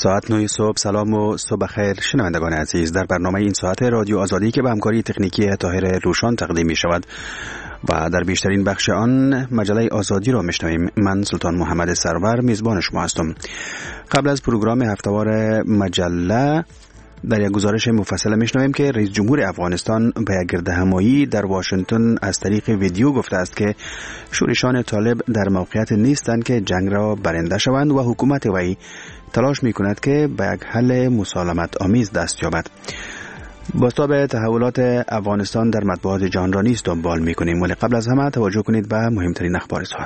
ساعت 9 صبح. سلام و صبح خیر شنوندگان عزیز. در برنامه این ساعت رادیو آزادی که به همکاری تکنیکی طاهر روشان تقدیم می شود و در بیشترین بخش آن مجله آزادی را میشنویم. من سلطان محمد سرور میزبان شما هستم. قبل از پروگرام هفتهوار مجله در یک گزارش مفصل میشنویم که رئیس جمهور افغانستان به یک گردهمایی در واشنگتن از طریق ویدیو گفته است که شورشان طالب در موقعیت نیستند که جنگ را برنده شوند و حکومت وی تلاش میکند که به یک حل مسالمت آمیز دست یابد. بازتاب تحولات افغانستان در مطبوعات جهان را نیز دنبال میکنیم، ولی قبل از همه توجه کنید به مهمترین اخبار ساعت.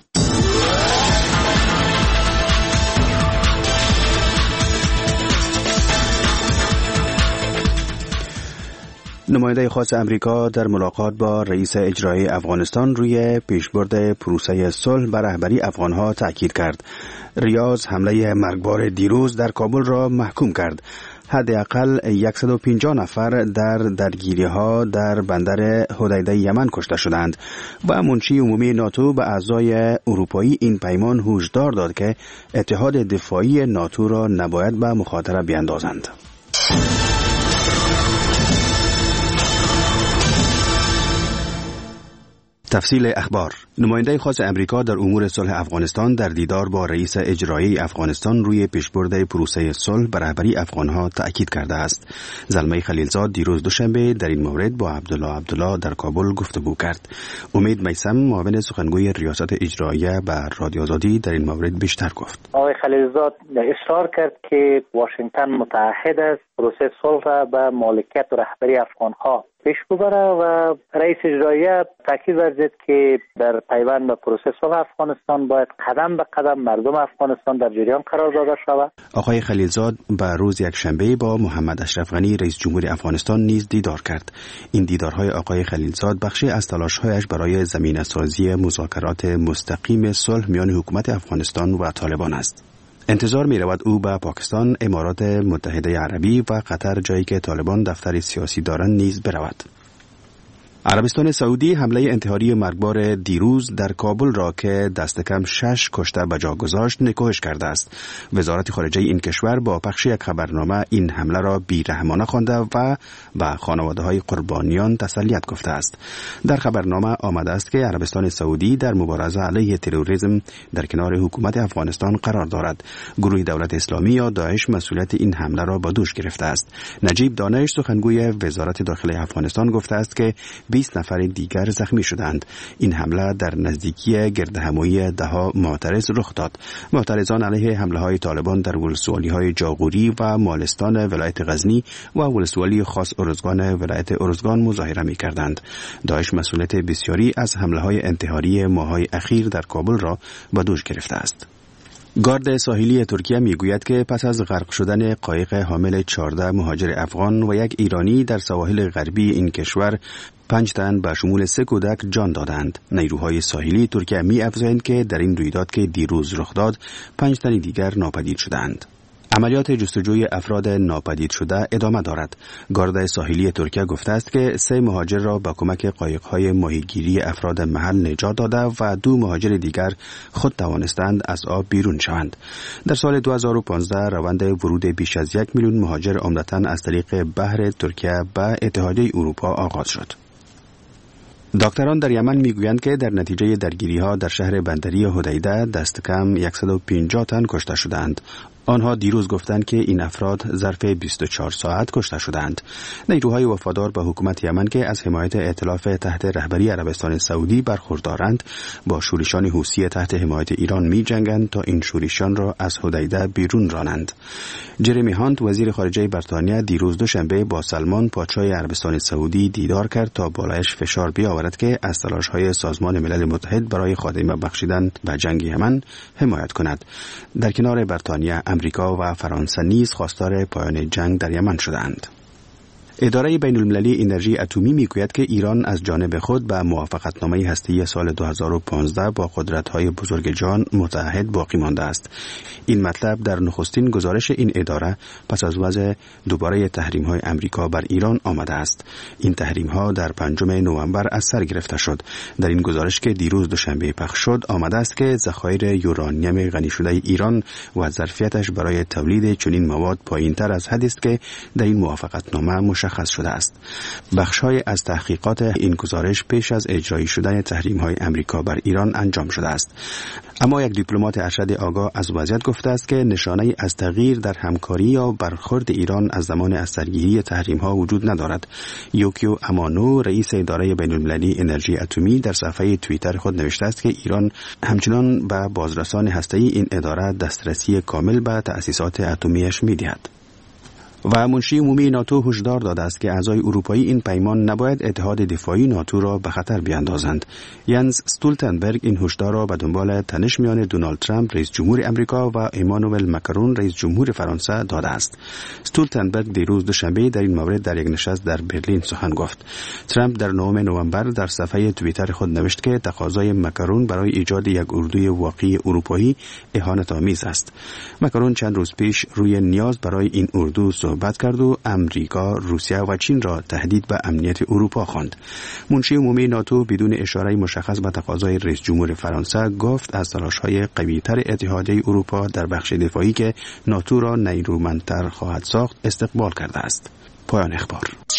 نماینده خاص امریکا در ملاقات با رئیس اجرایی افغانستان روی پیشبرد پروسه صلح بر رهبری افغانها تاکید کرد. ریاض حمله مرگبار دیروز در کابل را محکوم کرد. حداقل 150 نفر در درگیری‌ها در بندر حدیده یمن کشته شدند و منشی عمومی ناتو به اعضای اروپایی این پیمان هشدار داد که اتحاد دفاعی ناتو را نباید به مخاطره بیاندازند. تفصیل اخبار. نماینده خاص امریکا در امور صلح افغانستان در دیدار با رئیس اجرایی افغانستان روی پیشبرد پروسه صلح بر رهبری افغانها تأکید کرده است. زلمه خلیلزاد دیروز دوشنبه در این مورد با عبدالله در کابل گفتگو کرد. امید میثم معاون سخنگوی ریاست اجراییه بر رادیو آزادی در این مورد بیشتر گفت. آقای خلیلزاد اصرار کرد که واشنگتن متعهد است پروسه صلح را به مالکیت و رهبری افغانها پیش ببره و رئیس اجراییه تاکید ورزید که در پیوند به پروسه صلح افغانستان باید قدم به قدم مردم افغانستان در جریان قرار داده شود. آقای خلیلزاد به روز یکشنبه با محمد اشرف غنی رئیس جمهور افغانستان نیز دیدار کرد. این دیدارهای آقای خلیلزاد بخشی از تلاش‌هایش برای زمینه‌سازی مذاکرات مستقیم صلح میان حکومت افغانستان و طالبان است. انتظار می رود او به پاکستان، امارات متحده عربی و قطر، جایی که طالبان دفتر سیاسی دارند، نیز برود. عربستان سعودی حمله انتحاری مرگبار دیروز در کابل را که دست کم 6 کشته به جا گذاشت نکوهش کرده است. وزارت خارجه این کشور با پخش یک خبرنامه این حمله را بی‌رحمانه خوانده و به خانواده‌های قربانیان تسلیت گفته است. در خبرنامه آمده است که عربستان سعودی در مبارزه علیه تروریسم در کنار حکومت افغانستان قرار دارد. گروه دولت اسلامی یا داعش مسئولیت این حمله را به دوش گرفته است. نجیب دانش سخنگوی وزارت داخلی افغانستان گفته است که 20 نفر دیگر زخمی شدند. این حمله در نزدیکی گردهمایی دها معترض رخ داد. معترضان علیه حمله‌های طالبان در ولسوالی‌های جاغوری و مالستان ولایت غزنی و ولسوالی خاص ارزگان ولایت ارزگان مظاهره می‌کردند. داعش مسئولیت بسیاری از حمله‌های انتحاری ماه‌های اخیر در کابل را به دوش گرفته است. گارد ساحلی ترکیه میگوید که پس از غرق شدن قایق حامل 14 مهاجر افغان و یک ایرانی در سواحل غربی این کشور 5 تن به شمول 3 کودک جان دادند. نیروهای ساحلی ترکیه می‌افزایند که در این رویداد که دیروز رخ داد 5 تن دیگر ناپدید شدند. عملیات جستجوی افراد ناپدید شده ادامه دارد. گارد ساحلی ترکیه گفته است که 3 مهاجر را با کمک قایق‌های ماهیگیری افراد محل نجات داده و 2 مهاجر دیگر خود توانستند از آب بیرون شوند. در سال 2015 روند ورود بیش از 1 میلیون مهاجر عمدتاً از طریق بحر ترکیه به اتحادیه اروپا آغاز شد. دکتران در یمن میگویند که در نتیجه درگیری‌ها در شهر بندری حدیده دست کم 150 تن کشته شدند. آنها دیروز گفتند که این افراد ظرف 24 ساعت کشته شدند. نیروهای وفادار به حکومت یمن که از حمایت ائتلاف تحت رهبری عربستان سعودی برخوردارند با شورشان حوثی تحت حمایت ایران می جنگند تا این شورشان را از حدیده بیرون رانند. جرمی هانت وزیر خارجه بریتانیا دیروز دوشنبه با سلمان پادشاه عربستان سعودی دیدار کرد تا بالایش فشار بیاورد که از تلاش‌های سازمان ملل متحد برای خاتمه بخشیدن به جنگ یمن حمایت کند. در کنار بریتانیا، امریکا و فرانسه نیز خواستار پایان جنگ در یمن شدند. اداره بین‌المللی انرژی اتمی میگوید که ایران از جانب خود به موافقتنامه هسته‌ای سال 2015 با قدرت‌های بزرگجهان متعهد باقی مانده است. این مطلب در نخستین گزارش این اداره پس از وضع دوباره تحریم‌های آمریکا بر ایران آمده است. این تحریم‌ها در 5 نوامبر از سر گرفته شد. در این گزارش که دیروز دوشنبه پخش شد آمده است که ذخایر یورانیم غنی شده ایران و ظرفیتش برای تولید چنین مواد پایین‌تر از حدی است که در این موافقتنامه مشخص شده است. بخش‌های از تحقیقات این گزارش پیش از اجرایی شدن تحریم‌های آمریکا بر ایران انجام شده است. اما یک دیپلمات ارشد آگاه از وضعیت گفته است که نشانه‌ای از تغییر در همکاری یا برخورد ایران از زمان از سرگیری تحریم‌ها وجود ندارد. یوکیو امانو رئیس اداره بین‌المللی انرژی اتمی در صفحه توییتر خود نوشته است که ایران همچنان به بازرسان هسته‌ای این اداره دسترسی کامل به تأسیسات اتمیش می‌دهد. و منشی عمومی ناتو هشدار داده است که اعضای اروپایی این پیمان نباید اتحاد دفاعی ناتو را به خطر بیاندازند. ینز استولتنبرگ این هشدار را به دنبال تنش میان دونالد ترامپ رئیس جمهور آمریکا و امانوئل ماکرون رئیس جمهور فرانسه داده است. استولتنبرگ دیروز دوشنبه در این مورد در یک نشست در برلین سخن گفت. ترامپ در 9 نوامبر در صفحه توییتر خود نوشت که تقاضای ماکرون برای ایجاد یک اردوی واقعی اروپایی اهانت‌آمیز است. ماکرون چند روز پیش روی نیاز برای این اردو صحبت کرد و امریکا، روسیه و چین را تهدید به امنیت اروپا خواند. منشی عمومی ناتو بدون اشاره مشخص به تقاضای رئیس جمهور فرانسه گفت از تلاش‌های قوی‌تر اتحادیه اروپا در بخش دفاعی که ناتو را نیرومندتر خواهد ساخت استقبال کرده است. پایان اخبار.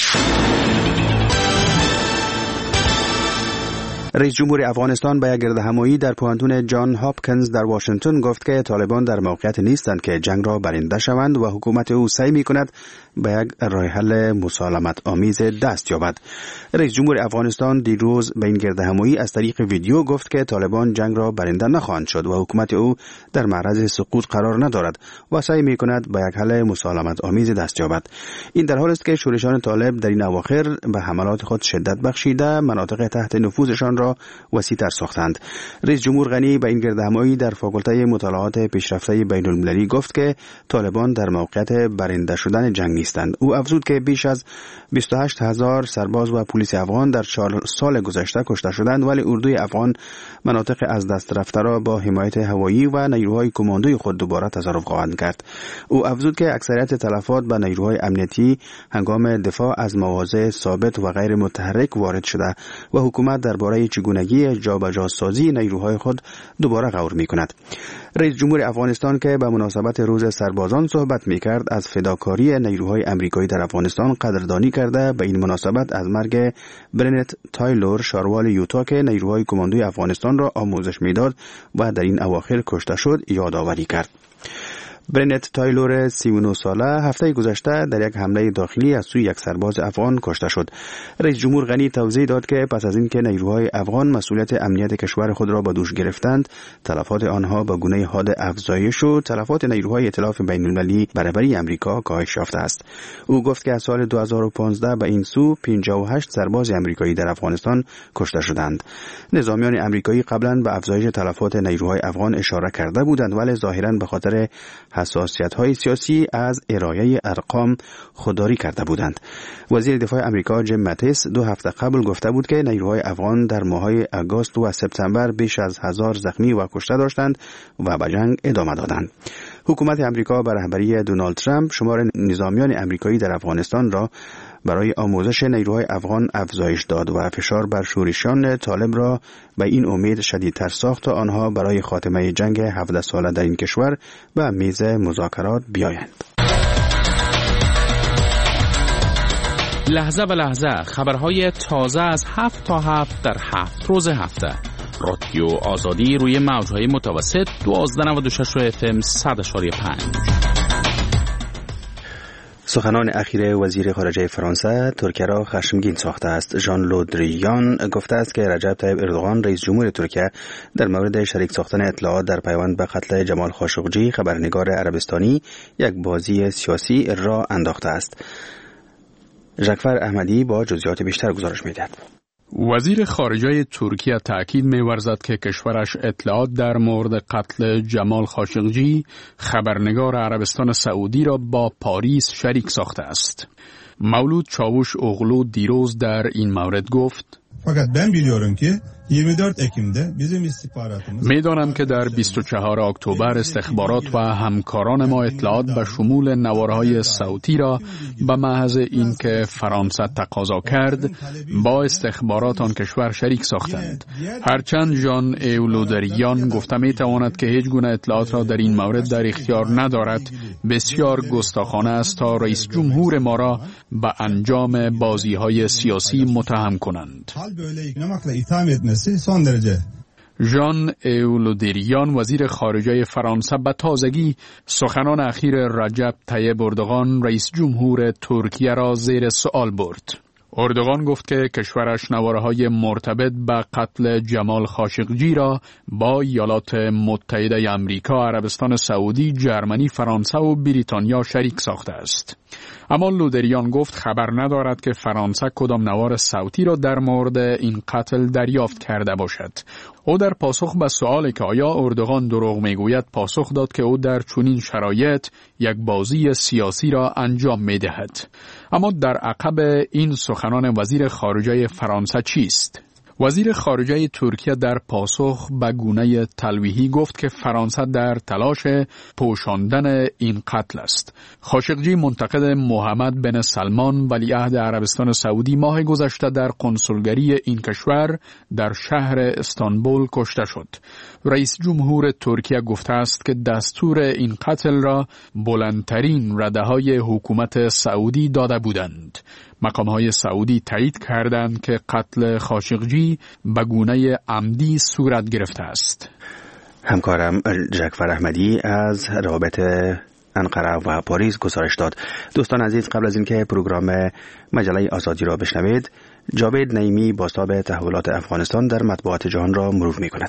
رئیس جمهور افغانستان به یک گردهمایی در پوهنتون جان هاپکینز در واشنگتن گفت که طالبان در موقعیت نیستند که جنگ را برنده شوند و حکومت او سعی می‌کند به یک راه حل مسالمت آمیز دست یابد. رئیس جمهور افغانستان دیروز به این گردهمایی از طریق ویدیو گفت که طالبان جنگ را برنده نخواهند شد و حکومت او در معرض سقوط قرار ندارد و سعی می‌کند به یک حل مسالمت آمیز دست یابد. این در حالی است که شورشان طالب در این اواخر به حملات خود شدت بخشیده مناطق تحت نفوذشان را وسیع‌تر ساختند. رئیس جمهور غنی به این گردهمایی در فاکولته مطالعات پیشرفته بین‌المللی گفت که طالبان در موقعیت برنده شدن جنگ نیستند. او افزود که بیش از 28,000 سرباز و پلیس افغان در 4 سال گذشته کشته شدند ولی اردوی افغان مناطق از دست رفته را با حمایت هوایی و نیروهای کماندوی خود دوباره تصرف خواهند کرد. او افزود که اکثریت تلفات به نیروهای امنیتی هنگام دفاع از مواضع ثابت و غیر متحرک وارد شده و حکومت درباره چگونگی جابجاسازی نیروهای خود دوباره غور می‌کند. رئیس جمهور افغانستان که به مناسبت روز سربازان صحبت می‌کرد از فداکاری نیروهای آمریکایی در افغانستان قدردانی کرده به این مناسبت از مرگ برنت تایلور شاروال یوتا که نیروهای کماندوی افغانستان را آموزش می‌داد و در این اواخر کشته شد یادآوری کرد. برنت تایلور 39 ساله هفته گذشته در یک حمله داخلی از سوی یک سرباز افغان کشته شد. رئیس جمهور غنی توضیح داد که پس از اینکه نیروهای افغان مسئولیت امنیت کشور خود را به دوش گرفتند، تلفات آنها به گونه حاد افزایش و تلفات نیروهای ائتلاف بین‌المللی برابری آمریکا کاهش یافته است. او گفت که از سال 2015 به این سو 58 سرباز آمریکایی در افغانستان کشته شدند. نظامیان آمریکایی قبلا به افزایش تلفات نیروهای افغان اشاره کرده بودند ولی ظاهراً به خاطر حساسیت‌های سیاسی از ارائه ارقام خودداری کرده بودند. وزیر دفاع آمریکا جیم ماتیس 2 هفته قبل گفته بود که نیروهای افغان در ماه‌های آگوست و سپتامبر بیش از 1000 زخمی و کشته داشتند و به جنگ ادامه دادند. حکومت آمریکا به رهبری دونالد ترامپ شمار نظامیان آمریکایی در افغانستان را برای آموزش نیروهای افغان افزایش داد و فشار بر شورشیان طالب را به این امید شدیدتر ساخت تا آنها برای خاتمه جنگ 17 ساله در این کشور به میز مذاکرات بیایند. لحظه به لحظه خبرهای تازه از 7 تا 7 در 7 روز هفته. رادیو آزادی روی موجهای متوسط 1296 FM 100.5. سخنان اخیر وزیر خارجه فرانسه ترکیه را خشمگین ساخته است. ژان لودریان گفته است که رجب طیب اردوغان رئیس جمهور ترکیه در مورد شریک ساختن اطلاعات در پیوند به قتل جمال خاشقجی خبرنگار عربستانی یک بازی سیاسی را انداخته است. ژکفر احمدی با جزئیات بیشتر گزارش می‌دهد. وزیر خارجه ترکیه تأکید می‌ورزد که کشورش اطلاعات در مورد قتل جمال خاشقجی خبرنگار عربستان سعودی را با پاریس شریک ساخته است. مولود چاوش اغلو دیروز در این مورد گفت: فقط ben biliyorum ki 24 Ekim'de bizim istihbaratımız میدانم که در 24 اکتبر استخبارات و همکاران ما اطلاعات به شمول نوارهای صوتی را به محض اینکه فرانسه تقاضا کرد با استخبارات آن کشور شریک ساختند. هرچند ژان ایولودریان گفته میتواند که هیچ گونه اطلاعات را در این مورد در اختیار ندارد، بسیار گستاخانه است تا رئیس جمهور ما را به انجام بازی‌های سیاسی متهم کنند. ژان ایولودریان وزیر خارجه فرانسه به تازگی سخنان اخیر رجب طیب اردوغان رئیس جمهور ترکیه را زیر سوال برد. اردوغان گفت که کشورش نواره‌های مرتبط به قتل جمال خاشقجی را با ایالات متحده آمریکا، عربستان سعودی، جرمنی، فرانسه و بریتانیا شریک ساخته است. اما لودریان گفت خبر ندارد که فرانسه کدام نوار صوتی را در مورد این قتل دریافت کرده باشد. او در پاسخ به سؤالی که آیا اردوغان دروغ میگوید پاسخ داد که او در چنین شرایط یک بازی سیاسی را انجام میدهد. اما در عقب این سخنان وزیر خارجه فرانسه چیست؟ وزیر خارجه ترکیه در پاسخ به گونه تلویحی گفت که فرانسه در تلاش پوشاندن این قتل است. خاشقجی منتقد محمد بن سلمان ولیعهد عربستان سعودی ماه گذشته در کنسولگری این کشور در شهر استانبول کشته شد. رئیس جمهور ترکیه گفته است که دستور این قتل را بلندترین رده‌های حکومت سعودی داده بودند. مقام‌های سعودی تایید کردند که قتل خاشقجی به گونه عمدی صورت گرفته است. همکارم جعفر احمدی از روابط انقره و پاریس گزارش داد. دوستان عزیز، قبل از اینکه پروگرام مجله آزادی را بشنوید، جاوید نعیمی بازتاب تحولات افغانستان در مطبوعات جهان را مرور می‌کند.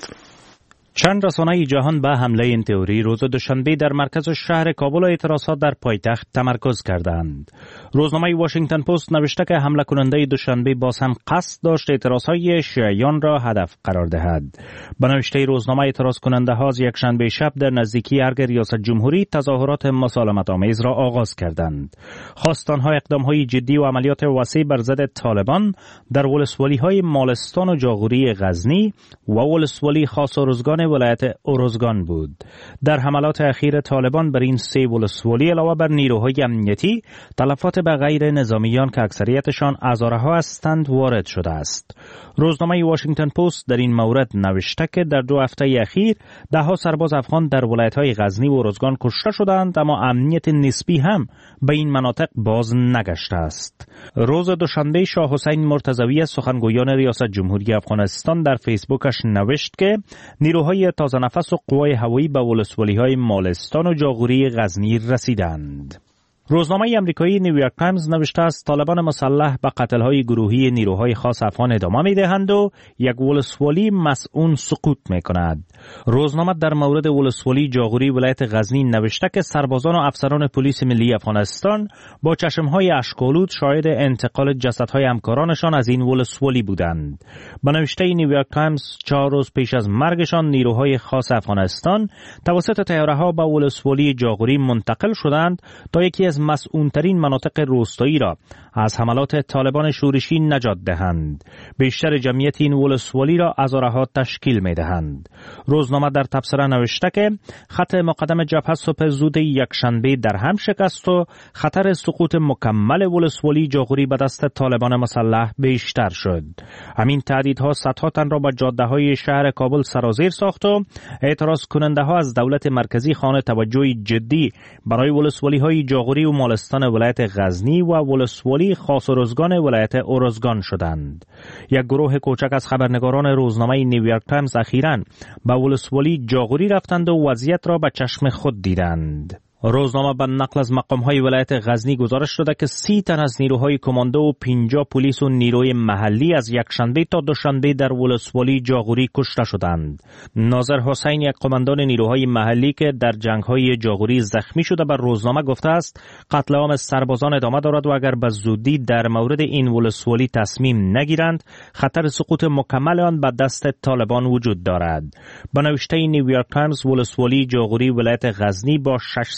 چند رسانه جهان به حمله این تئوری روز دوشنبه در مرکز شهر کابل و اعتراضات در پایتخت تمرکز کردند. روزنامه واشنگتن پست نوشته که حمله کننده دوشنبه باز هم قصد داشت اعتراضهای شیعیان را هدف قرار دهد. به نوشته روزنامه، اعتراض کننده ها از یکشنبه شب در نزدیکی ارگ ریاست جمهوری تظاهرات مسالمت آمیز را آغاز کردند. خواست آنها اقدامهای جدی و عملیات وسیع بر ضد طالبان در ولسوالی‌های مالستان و جاغوری غزنی و ولسوالی خاص ارزگان ولایت ارزگان بود. در حملات اخیر طالبان بر این سه ولسوالی علاوه بر نیروهای امنیتی، تلفات به غیر نظامیان که اکثریتشان هزارها هستند وارد شده است. روزنامه واشنگتن پست در این مورد نوشته که در 2 هفته اخیر دهها سرباز افغان در ولایت‌های غزنی و ارزگان کشته شدند، اما امنیت نسبی هم به این مناطق باز نگشته است. روز دوشنبه شاه حسین مرتضوی سخنگویان ریاست جمهوری افغانستان در فیسبوکش نوشت که نیروهای تازه نفس و قوای هوایی به ولسوالی‌های مالستان و جاغوری غزنی رسیدند. روزنامه امریکایی نیویورک تایمز نوشته است طالبان مسلح به قتل‌های گروهی نیروهای خاص افغان ادامه می‌دهند و یک ولسوالی مسئول سقوط می‌کند. روزنامه در مورد ولسوالی جاغوری ولایت غزنی نوشته که سربازان و افسران پلیس ملی افغانستان با چشم‌های اشک‌آلود شاهد انتقال جسدهای همکارانشان از این ولسوالی بودند. به نوشته نیویورک تایمز 4 روز پیش از مرگشان نیروهای خاص افغانستان توسط طیاره‌ها به ولسوالی جاغوری منتقل شدند تا یکی از مسئول‌ترین مناطق روستایی را از حملات طالبان شورشی نجات دهند. بیشتر جمعیت این ولسوالی را هزارها تشکیل می‌دهند. روزنامه در تبصره نوشته که خط مقدم جبهه صبح زود یکشنبه در هم شکست و خطر سقوط مکمل ولسوالی جاغوری به دست طالبان مسلح بیشتر شد. همین تهدیدها صدها تن را به جاده‌های شهر کابل سرازیر ساخت و اعتراض کننده‌ها از دولت مرکزی خواهان توجه جدی برای ولسوالی‌های جاغوری و مالستان ولایت غزنی و ولسوالی خاص ارزگان ولایت ارزگان شدند. یک گروه کوچک از خبرنگاران روزنامه نیویورک تایمز اخیراً به ولسوالی جاغوری رفتند و وضعیت را به چشم خود دیدند. روزنامه به نقل از مقام‌های ولایت غزنی گزارش داده که 30 تن از نیروهای کماندو و 50 پلیس و نیروی محلی از یکشنبه تا دوشنبه در ولسوالی جاغوری کشته شدند. ناظر حسین، یک قماندان نیروهای محلی که در جنگ‌های جاغوری زخمی شده، بر روزنامه گفته است قتل عام سربازان ادامه دارد و اگر به زودی در مورد این ولسوالی تصمیم نگیرند خطر سقوط مکمل آن به دست طالبان وجود دارد. به نوشته نیویورک تایمز ولسوالی جاغوری ولایت غزنی با 600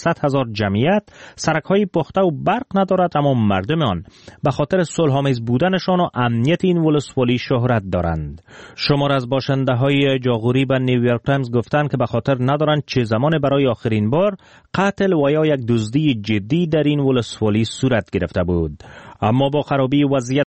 100,000 جمعیت سرک‌های پخته و برق ندارد، اما مردم آن به خاطر صلح‌آمیز بودنشان و امنیت این ولسوالی شهرت دارند. شمار از باشنده‌های جاغوری به نیویورک تایمز گفتند که به خاطر ندارند چه زمان برای آخرین بار قتل و یا یک دزدی جدی در این ولسوالی صورت گرفته بود. اما با خرابی وضعیت